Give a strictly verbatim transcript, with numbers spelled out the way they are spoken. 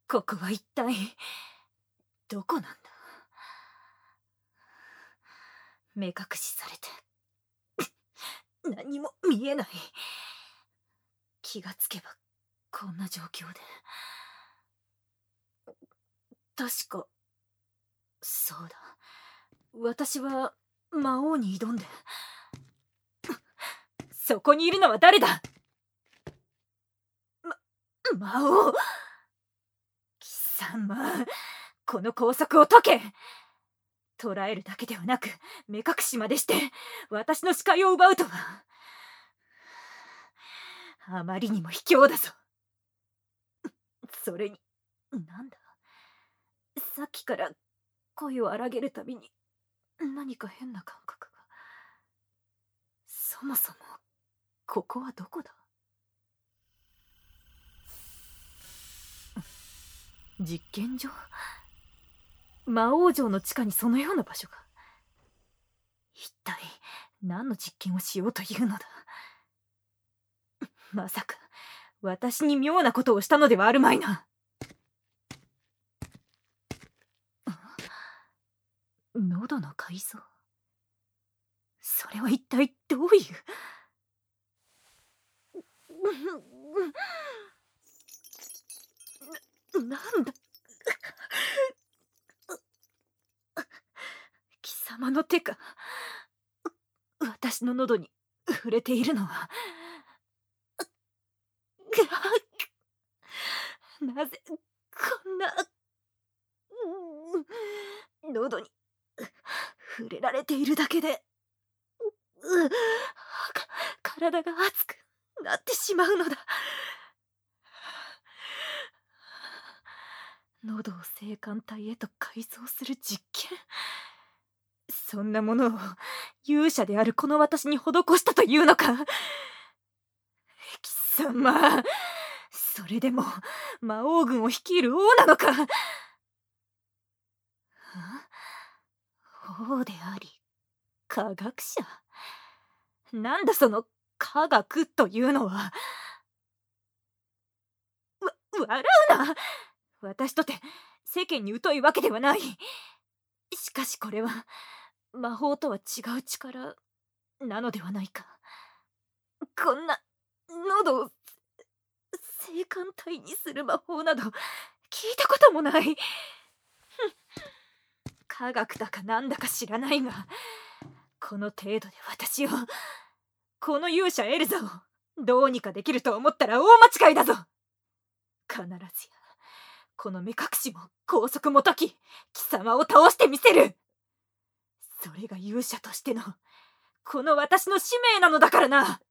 ここは一体どこなんだ。目隠しされて何も見えない。気がつけばこんな状況で。確かそうだ、私は魔王に挑んで。そこにいるのは誰だ。ま、魔王。貴様、この拘束を解け。捕らえるだけではなく目隠しまでして私の視界を奪うとは、あまりにも卑怯だぞ。それになんだ、さっきから声を荒げるたびに何か変な感覚が。そもそもここはどこだ。実験所。魔王城の地下にそのような場所が。一体何の実験をしようというのだ。まさか私に妙なことをしたのではあるまいな。喉の改造。それは一体どういうな、なんだ。貴様の手か。私の喉に触れているのは。なぜこんな喉に触れられているだけで体が熱くなってしまうのだ。喉を性感帯へと改造する実験。そんなものを勇者であるこの私に施したというのか。貴様、それでも魔王軍を率いる王なのか。王であり科学者。なんだその科学というのは。わ、笑うな。私とて世間に疎いわけではない。しかしこれは魔法とは違う力なのではないか。こんな喉を性感帯にする魔法など聞いたこともない。科学だかなんだか知らないが、この程度で私を、この勇者エルザをどうにかできると思ったら大間違いだぞ。必ずやこの目隠しも拘束も解き、貴様を倒してみせる。それが勇者としてのこの私の使命なのだからな。